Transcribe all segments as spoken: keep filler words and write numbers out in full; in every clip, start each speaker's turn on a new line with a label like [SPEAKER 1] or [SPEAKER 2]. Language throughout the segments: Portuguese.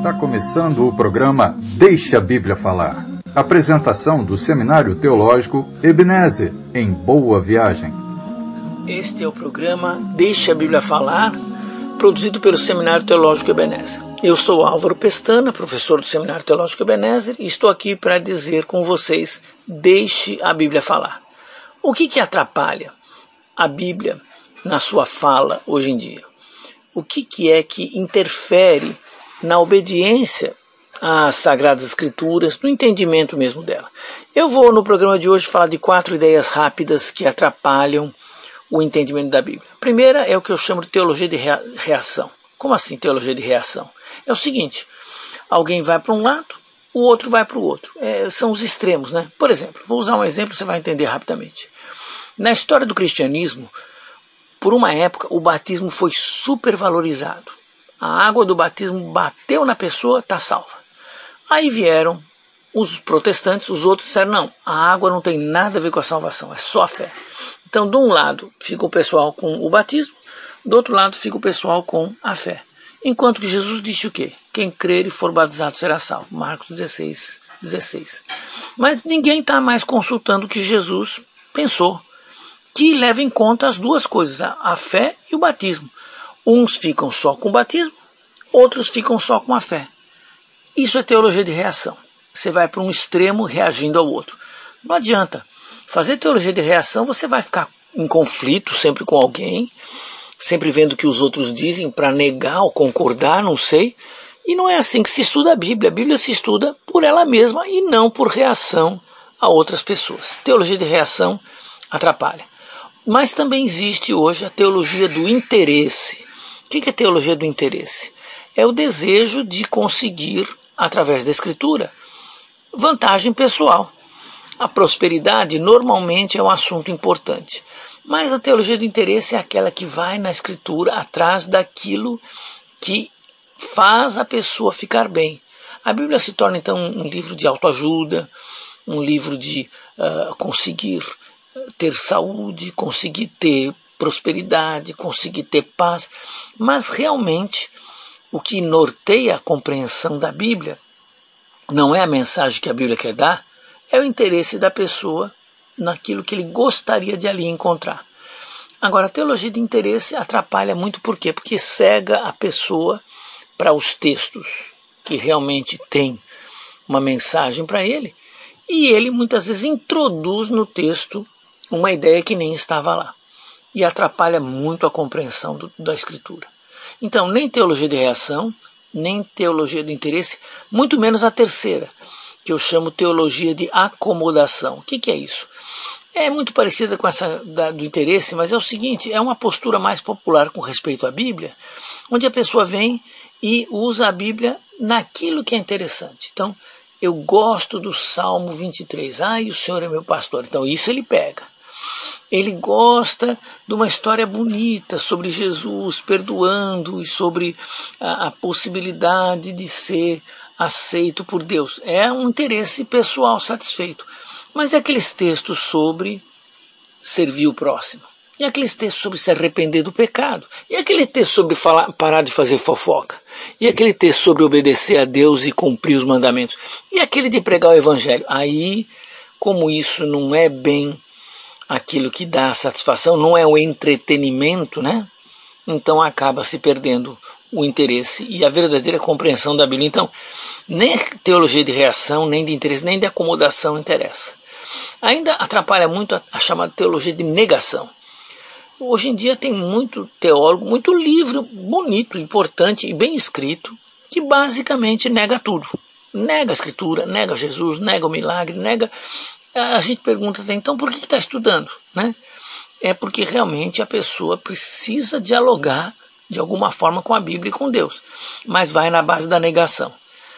[SPEAKER 1] Está começando o programa Deixa a Bíblia Falar. Apresentação do Seminário Teológico Ebenezer, em Boa Viagem.
[SPEAKER 2] Este é o programa Deixa a Bíblia Falar, produzido pelo Seminário Teológico Ebenezer. Eu sou Álvaro Pestana, professor do Seminário Teológico Ebenezer, e estou aqui para dizer com vocês, deixe a Bíblia falar. O que que atrapalha a Bíblia na sua fala hoje em dia? O que que é que interfere na obediência às Sagradas Escrituras, no entendimento mesmo dela? Eu vou no programa de hoje falar de quatro ideias rápidas que atrapalham o entendimento da Bíblia. A primeira é o que eu chamo de teologia de reação. Como assim teologia de reação? É o seguinte, alguém vai para um lado, o outro vai para o outro. É, são os extremos, né? Por exemplo, vou usar um exemplo, você vai entender rapidamente. Na história do cristianismo, por uma época, o batismo foi supervalorizado. A água do batismo bateu na pessoa, está salva. Aí vieram os protestantes, os outros disseram, não, a água não tem nada a ver com a salvação, é só a fé. Então, de um lado fica o pessoal com o batismo, do outro lado fica o pessoal com a fé. Enquanto que Jesus disse o quê? Quem crer e for batizado será salvo. Marcos dezesseis, dezesseis. Mas ninguém está mais consultando o que Jesus pensou, que leva em conta as duas coisas, a fé e o batismo. Uns ficam só com o batismo, outros ficam só com a fé. Isso é teologia de reação. Você vai para um extremo reagindo ao outro. Não adianta. Fazer teologia de reação, você vai ficar em conflito sempre com alguém, sempre vendo o que os outros dizem para negar ou concordar, não sei. E não é assim que se estuda a Bíblia. A Bíblia se estuda por ela mesma e não por reação a outras pessoas. Teologia de reação atrapalha. Mas também existe hoje a teologia do interesse. O que é teologia do interesse? É o desejo de conseguir, através da Escritura, vantagem pessoal. A prosperidade normalmente é um assunto importante. Mas a teologia do interesse é aquela que vai na Escritura atrás daquilo que faz a pessoa ficar bem. A Bíblia se torna então um livro de autoajuda, um livro de uh, conseguir ter saúde, conseguir ter prosperidade, conseguir ter paz. Mas realmente o que norteia a compreensão da Bíblia não é a mensagem que a Bíblia quer dar, é o interesse da pessoa naquilo que ele gostaria de ali encontrar. Agora, a teologia de interesse atrapalha muito por quê? Porque cega a pessoa para os textos que realmente têm uma mensagem para ele, e ele muitas vezes introduz no texto uma ideia que nem estava lá, e atrapalha muito a compreensão do, da Escritura. Então, nem teologia de reação, nem teologia de interesse, muito menos a terceira, que eu chamo teologia de acomodação. O que, que é isso? É muito parecida com essa da, do interesse, mas é o seguinte, é uma postura mais popular com respeito à Bíblia, onde a pessoa vem e usa a Bíblia naquilo que é interessante. Então, eu gosto do Salmo vinte e três, ai, o Senhor é meu pastor, então isso ele pega. Ele gosta de uma história bonita sobre Jesus perdoando e sobre a, a possibilidade de ser aceito por Deus. É um interesse pessoal satisfeito. Mas e aqueles textos sobre servir o próximo? E aqueles textos sobre se arrepender do pecado? E aquele texto sobre falar, parar de fazer fofoca? E aquele texto sobre obedecer a Deus e cumprir os mandamentos? E aquele de pregar o Evangelho? Aí, como isso não é bem aquilo que dá satisfação, não é o entretenimento, né? Então acaba se perdendo o interesse e a verdadeira compreensão da Bíblia. Então, nem teologia de reação, nem de interesse, nem de acomodação interessa. Ainda atrapalha muito a, a chamada teologia de negação. Hoje em dia tem muito teólogo, muito livro bonito, importante e bem escrito, que basicamente nega tudo. Nega a Escritura, nega Jesus, nega o milagre, nega... A gente pergunta, então, por que está estudando? Né? É porque realmente a pessoa precisa dialogar de alguma forma com a Bíblia e com Deus, mas vai na base da negação.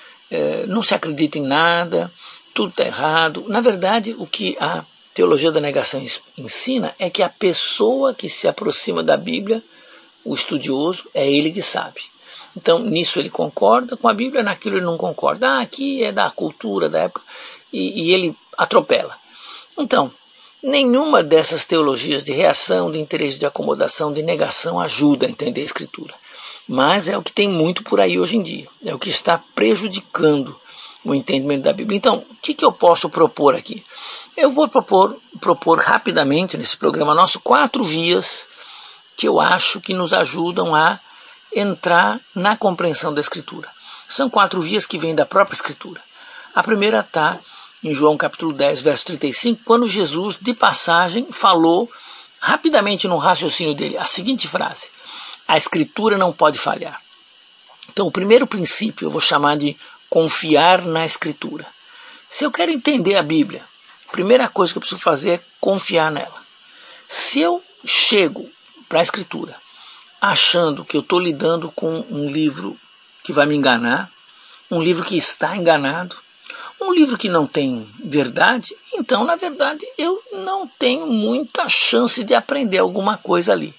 [SPEAKER 2] É, não se acredita em nada, tudo está errado. Na verdade, o que a teologia da negação ensina é que a pessoa que se aproxima da Bíblia, o estudioso, é ele que sabe. Então, nisso ele concorda com a Bíblia, naquilo ele não concorda. Ah, aqui é da cultura, da época, e, e ele atropela. Então, nenhuma dessas teologias de reação, de interesse, de acomodação, de negação ajuda a entender a Escritura. mas é o que tem muito por aí hoje em dia, é o que está prejudicando o entendimento da Bíblia. Então, o que, que eu posso propor aqui? Eu vou propor, propor rapidamente nesse programa nosso quatro vias que eu acho que nos ajudam a entrar na compreensão da Escritura. São quatro vias que vêm da própria Escritura. A primeira está em João capítulo dez, verso trinta e cinco, quando Jesus, de passagem, falou rapidamente no raciocínio dele a seguinte frase: a Escritura não pode falhar. Então, o primeiro princípio eu vou chamar de confiar na Escritura. Se eu quero entender a Bíblia, a primeira coisa que eu preciso fazer é confiar nela. Se eu chego para a Escritura achando que eu estou lidando com um livro que vai me enganar, um livro que está enganado, um livro que não tem verdade, então, na verdade, eu não tenho muita chance de aprender alguma coisa ali.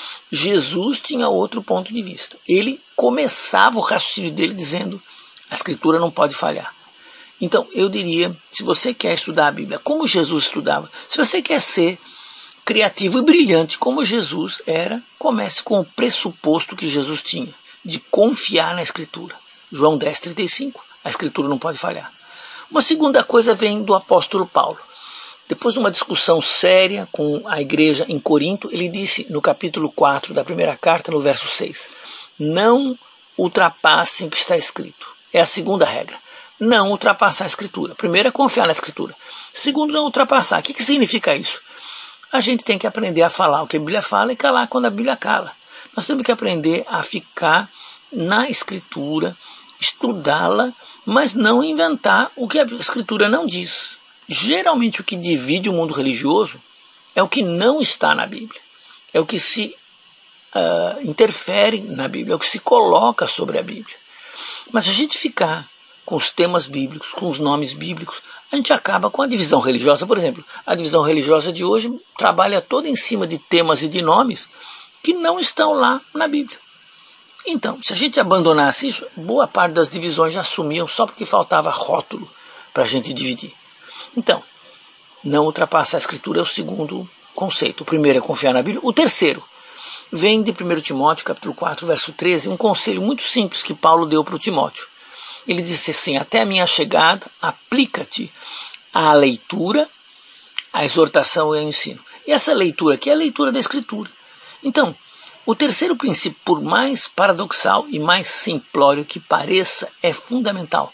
[SPEAKER 2] Jesus tinha outro ponto de vista. Ele começava o raciocínio dele dizendo: a Escritura não pode falhar. Então, eu diria, se você quer estudar a Bíblia como Jesus estudava, se você quer ser criativo e brilhante como Jesus era, comece com o pressuposto que Jesus tinha, de confiar na Escritura. João dez, trinta e cinco, a Escritura não pode falhar. Uma segunda coisa vem do apóstolo Paulo. Depois de uma discussão séria com a igreja em Corinto, ele disse no capítulo quatro da primeira carta, no verso seis, não ultrapassem o que está escrito. É a segunda regra. Não ultrapassar a Escritura. Primeiro é confiar na Escritura. Segundo, não ultrapassar. O que, que significa isso? A gente tem que aprender a falar o que a Bíblia fala e calar quando a Bíblia cala. Nós temos que aprender a ficar na Escritura, estudá-la, mas não inventar o que a Escritura não diz. Geralmente o que divide o mundo religioso é o que não está na Bíblia. É o que se uh, interfere na Bíblia, é o que se coloca sobre a Bíblia. Mas se a gente ficar com os temas bíblicos, com os nomes bíblicos, a gente acaba com a divisão religiosa. Por exemplo, a divisão religiosa de hoje trabalha toda em cima de temas e de nomes que não estão lá na Bíblia. Então, se a gente abandonasse isso, boa parte das divisões já sumiam só porque faltava rótulo para a gente dividir. Então, não ultrapassar a Escritura é o segundo conceito. O primeiro é confiar na Bíblia. O terceiro vem de primeiro Timóteo, capítulo quatro, verso treze, um conselho muito simples que Paulo deu para o Timóteo. Ele disse assim: até a minha chegada, aplica-te à leitura, à exortação e ao ensino. E essa leitura aqui é a leitura da Escritura. Então, o terceiro princípio, por mais paradoxal e mais simplório que pareça, é fundamental.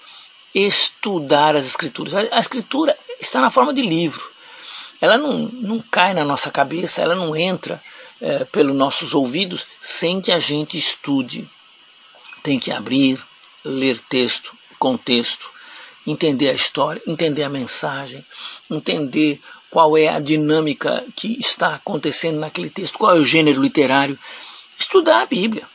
[SPEAKER 2] Estudar as Escrituras. A Escritura está na forma de livro. Ela não, não cai na nossa cabeça, ela não entra é, pelos nossos ouvidos sem que a gente estude. Tem que abrir, ler texto, contexto, entender a história, entender a mensagem, entender qual é a dinâmica que está acontecendo naquele texto, qual é o gênero literário. Estudar a Bíblia.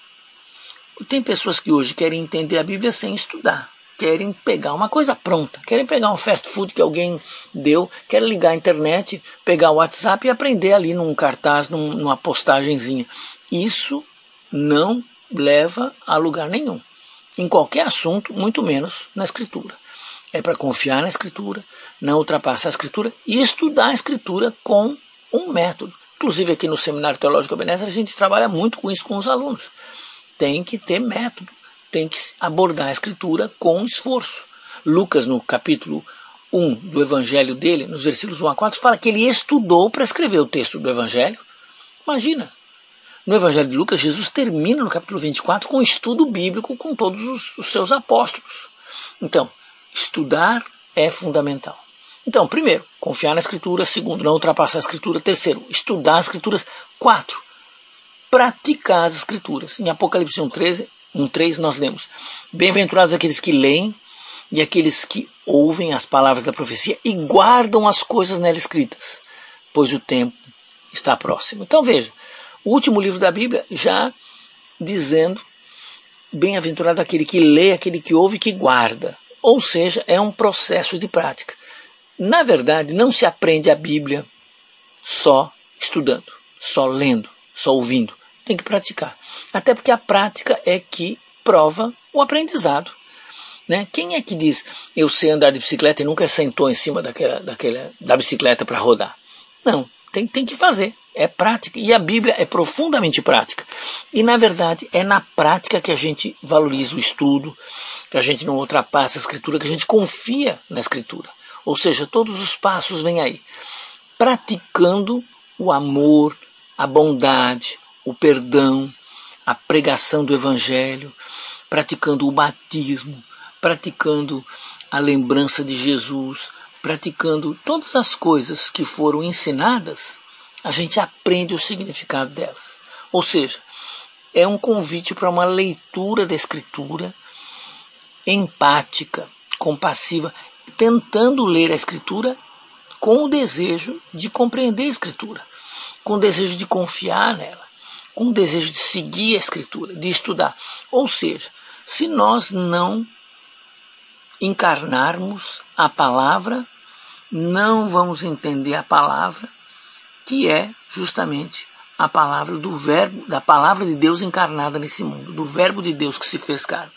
[SPEAKER 2] Tem pessoas que hoje querem entender a Bíblia sem estudar. Querem pegar uma coisa pronta, querem pegar um fast food que alguém deu, querem ligar a internet, pegar o WhatsApp e aprender ali num cartaz, num, numa postagenzinha. Isso não leva a lugar nenhum. Em qualquer assunto, muito menos na Escritura. É para confiar na Escritura, não ultrapassar a Escritura e estudar a Escritura com um método. Inclusive aqui no Seminário Teológico Ebenezer a gente trabalha muito com isso com os alunos. Tem que ter método, tem que abordar a Escritura com esforço. Lucas, no capítulo um do Evangelho dele, nos versículos um a quatro, fala que ele estudou para escrever o texto do Evangelho. Imagina! No Evangelho de Lucas, Jesus termina no capítulo vinte e quatro com um estudo bíblico com todos os, os seus apóstolos. Então, estudar é fundamental. Então, primeiro, confiar na Escritura. Segundo, não ultrapassar a Escritura. Terceiro, estudar as Escrituras. Quatro, praticar as Escrituras. Em Apocalipse um, treze, um três nós lemos: bem-aventurados aqueles que leem e aqueles que ouvem as palavras da profecia e guardam as coisas nela escritas, pois o tempo está próximo. Então veja, o último livro da Bíblia já dizendo: bem-aventurado aquele que lê, aquele que ouve e que guarda. Ou seja, é um processo de prática. Na verdade, não se aprende a Bíblia só estudando, só lendo, só ouvindo. Tem que praticar. Até porque a prática é que prova o aprendizado. Né? Quem é que diz: eu sei andar de bicicleta e nunca sentou em cima daquela, daquela, da bicicleta para rodar? Não, tem, tem que fazer. É prática. E a Bíblia é profundamente prática. E, na verdade, é na prática que a gente valoriza o estudo, que a gente não ultrapassa a Escritura, que a gente confia na Escritura. Ou seja, todos os passos vêm aí. Praticando o amor, a bondade, o perdão, a pregação do Evangelho, praticando o batismo, praticando a lembrança de Jesus, praticando todas as coisas que foram ensinadas, a gente aprende o significado delas. Ou seja, é um convite para uma leitura da Escritura empática, compassiva, tentando ler a Escritura com o desejo de compreender a Escritura, com o desejo de confiar nela, com o desejo de seguir a Escritura, de estudar. Ou seja, se nós não encarnarmos a palavra, não vamos entender a palavra, que é justamente a palavra do verbo, da palavra de Deus encarnada nesse mundo, do verbo de Deus que se fez carne.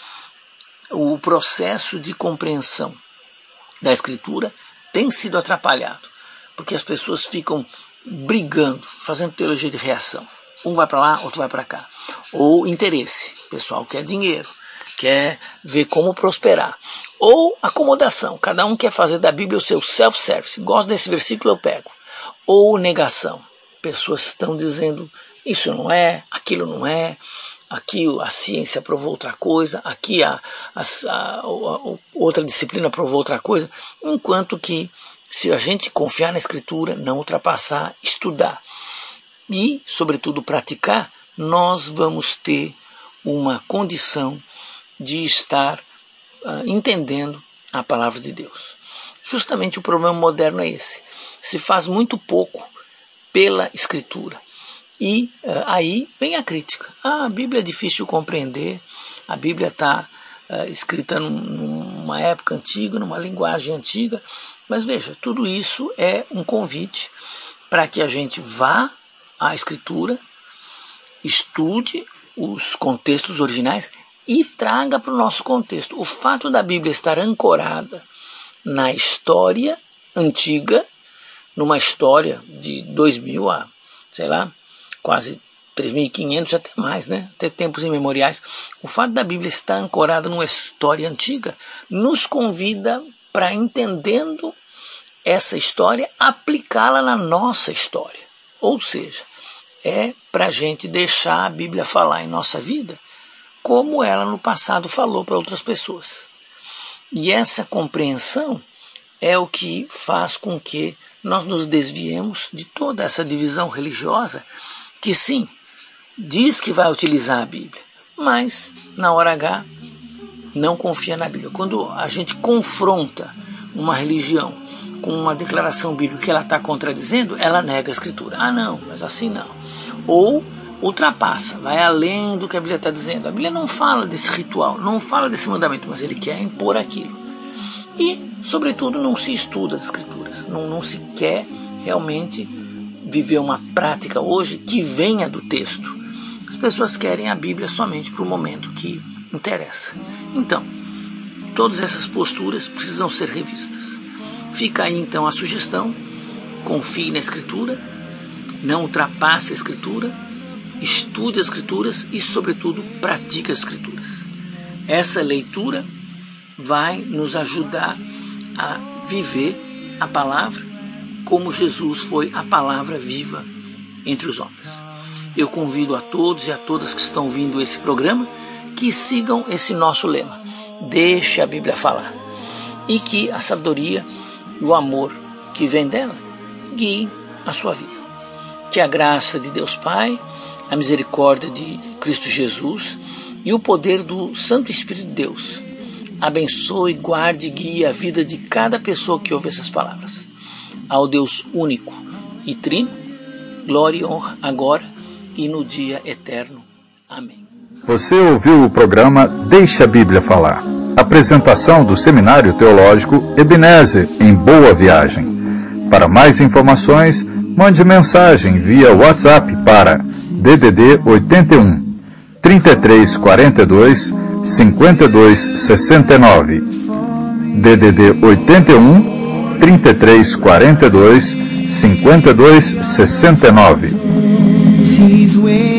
[SPEAKER 2] O processo de compreensão da Escritura tem sido atrapalhado, porque as pessoas ficam brigando, fazendo teologia de reação. Um vai para lá, outro vai para cá. Ou interesse, o pessoal quer dinheiro, quer ver como prosperar. Ou acomodação, cada um quer fazer da Bíblia o seu self-service. Gosto desse versículo, eu pego. Ou negação, pessoas estão dizendo isso não é, aquilo não é, aqui a ciência provou outra coisa, aqui a, a, a, a outra disciplina provou outra coisa, enquanto que se a gente confiar na Escritura, não ultrapassar, estudar e, sobretudo, praticar, nós vamos ter uma condição de estar uh, entendendo a palavra de Deus. Justamente o problema moderno é esse. Se faz muito pouco pela Escritura. E uh, aí vem a crítica. Ah, a Bíblia é difícil de compreender, a Bíblia está uh, escrita num, numa época antiga, numa linguagem antiga, mas veja, tudo isso é um convite para que a gente vá à Escritura, estude os contextos originais e traga para o nosso contexto. O fato da Bíblia estar ancorada na história antiga, numa história de dois mil a, sei lá, quase três mil e quinhentos, até mais, né? Até tempos imemoriais. O fato da Bíblia estar ancorada numa história antiga nos convida para, entendendo essa história, aplicá-la na nossa história. Ou seja, é para a gente deixar a Bíblia falar em nossa vida como ela no passado falou para outras pessoas. E essa compreensão é o que faz com que nós nos desviemos de toda essa divisão religiosa que, sim, diz que vai utilizar a Bíblia, mas, na hora H, não confia na Bíblia. Quando a gente confronta uma religião com uma declaração bíblica que ela está contradizendo, ela nega a Escritura. Ah, não, mas assim não. Ou ultrapassa, vai além do que a Bíblia está dizendo. A Bíblia não fala desse ritual, não fala desse mandamento, mas ele quer impor aquilo. E, sobretudo, não se estuda as Escrituras, não, não se quer realmente viver uma prática hoje que venha do texto. As pessoas querem a Bíblia somente para o momento que interessa. Então, todas essas posturas precisam ser revistas. Fica aí então a sugestão: confie na Escritura, não ultrapasse a Escritura, estude as Escrituras e, sobretudo, pratique as Escrituras. Essa leitura vai nos ajudar a viver a palavra como Jesus foi a palavra viva entre os homens. Eu convido a todos e a todas que estão ouvindo esse programa que sigam esse nosso lema: deixe a Bíblia falar, e que a sabedoria e o amor que vem dela guiem a sua vida. Que a graça de Deus Pai, a misericórdia de Cristo Jesus e o poder do Santo Espírito de Deus abençoe, guarde e guie a vida de cada pessoa que ouve essas palavras. Ao Deus único e trino, glória e honra agora e no dia eterno. Amém.
[SPEAKER 1] Você ouviu o programa Deixa a Bíblia Falar. Apresentação do Seminário Teológico Ebenezer, em Boa Viagem. Para mais informações, mande mensagem via WhatsApp para D D D oitenta e um, trinta e três quarenta e dois, cinquenta e dois sessenta e nove. D D D oitenta e um, trinta e três quarenta e dois, cinquenta e dois sessenta e nove.